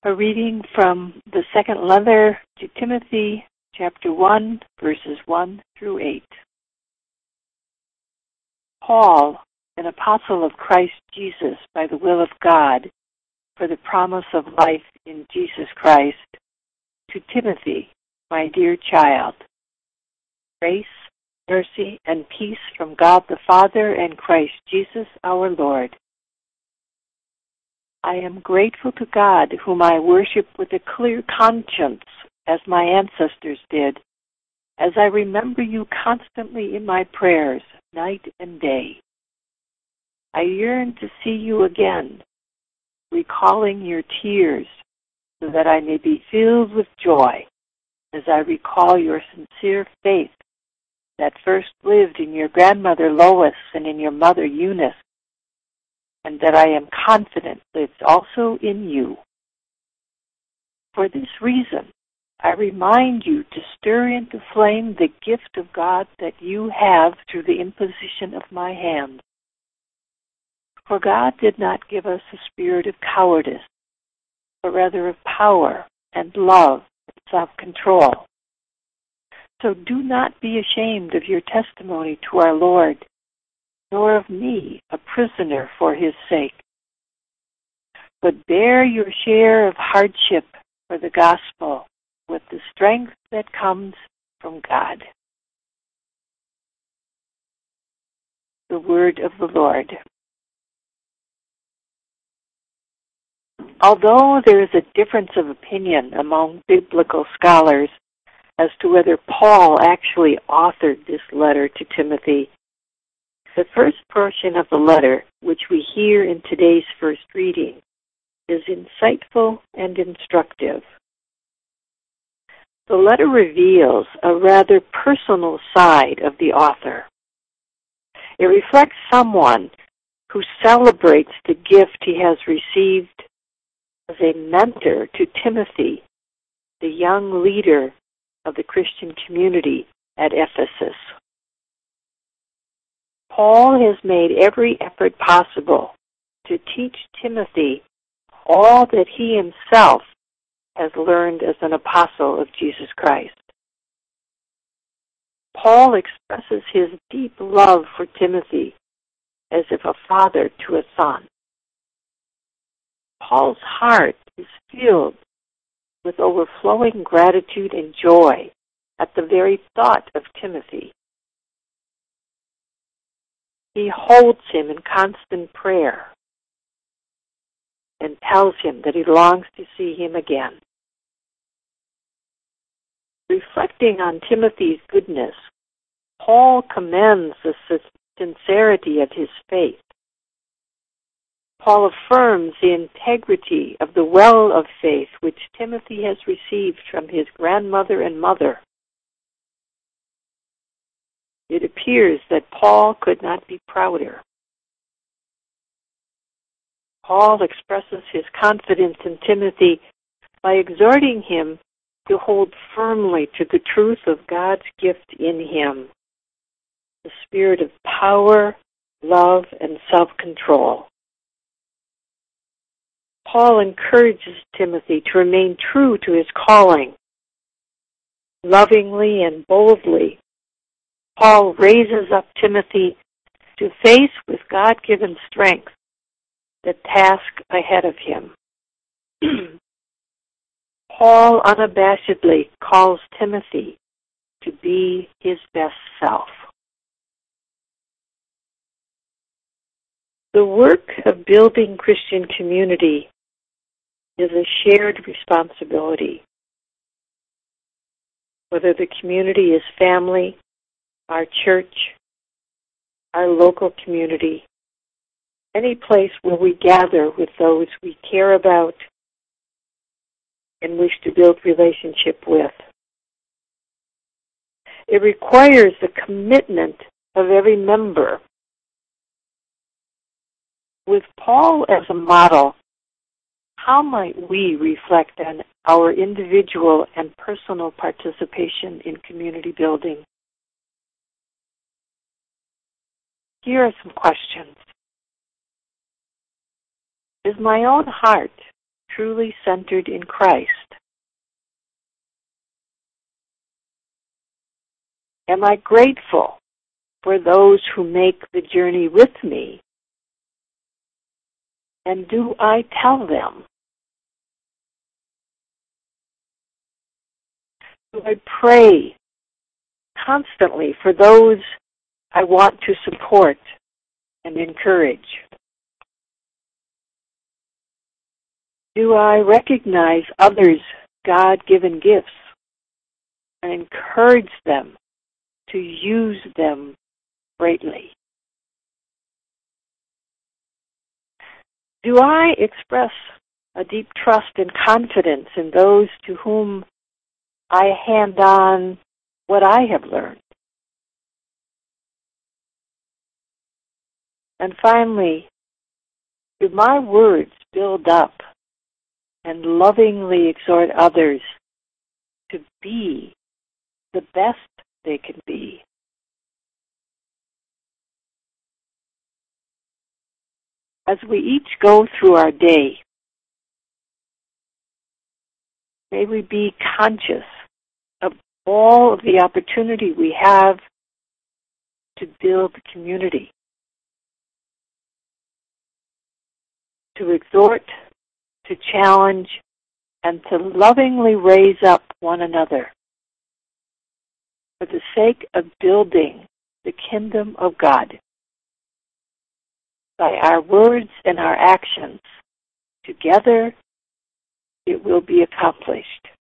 A reading from the second letter to Timothy, chapter 1, verses 1 through 8. Paul, an apostle of Christ Jesus by the will of God, for the promise of life in Jesus Christ, to Timothy, my dear child. Grace, mercy, and peace from God the Father and Christ Jesus our Lord. I am grateful to God, whom I worship with a clear conscience, as my ancestors did, as I remember you constantly in my prayers, night and day. I yearn to see you again, recalling your tears, so that I may be filled with joy, as I recall your sincere faith that first lived in your grandmother Lois and in your mother Eunice, and that I am confident lives also in you. For this reason, I remind you to stir into flame the gift of God that you have through the imposition of my hand. For God did not give us a spirit of cowardice, but rather of power and love and self-control. So do not be ashamed of your testimony to our Lord, nor of me, a prisoner for his sake. But bear your share of hardship for the gospel with the strength that comes from God. The word of the Lord. Although there is a difference of opinion among biblical scholars as to whether Paul actually authored this letter to Timothy, the first portion of the letter, which we hear in today's first reading, is insightful and instructive. The letter reveals a rather personal side of the author. It reflects someone who celebrates the gift he has received as a mentor to Timothy, the young leader of the Christian community at Ephesus. Paul has made every effort possible to teach Timothy all that he himself has learned as an apostle of Jesus Christ. Paul expresses his deep love for Timothy as if a father to a son. Paul's heart is filled with overflowing gratitude and joy at the very thought of Timothy. He holds him in constant prayer and tells him that he longs to see him again. Reflecting on Timothy's goodness, Paul commends the sincerity of his faith. Paul affirms the integrity of the well of faith which Timothy has received from his grandmother and mother. It appears that Paul could not be prouder. Paul expresses his confidence in Timothy by exhorting him to hold firmly to the truth of God's gift in him, the spirit of power, love, and self-control. Paul encourages Timothy to remain true to his calling. Lovingly and boldly, Paul raises up Timothy to face with God-given strength the task ahead of him. Paul unabashedly calls Timothy to be his best self. The work of building Christian community is a shared responsibility. Whether the community is family, our church, our local community, any place where we gather with those we care about and wish to build relationship with. It requires the commitment of every member. With Paul as a model, how might we reflect on our individual and personal participation in community building? Here are some questions. Is my own heart truly centered in Christ? Am I grateful for those who make the journey with me? And do I tell them? Do I pray constantly for those I want to support and encourage? Do I recognize others' God-given gifts and encourage them to use them greatly? Do I express a deep trust and confidence in those to whom I hand on what I have learned? And finally, do my words build up and lovingly exhort others to be the best they can be? As we each go through our day, may we be conscious of all of the opportunity we have to build community, to exhort, to challenge, and to lovingly raise up one another for the sake of building the kingdom of God. By our words and our actions, together it will be accomplished.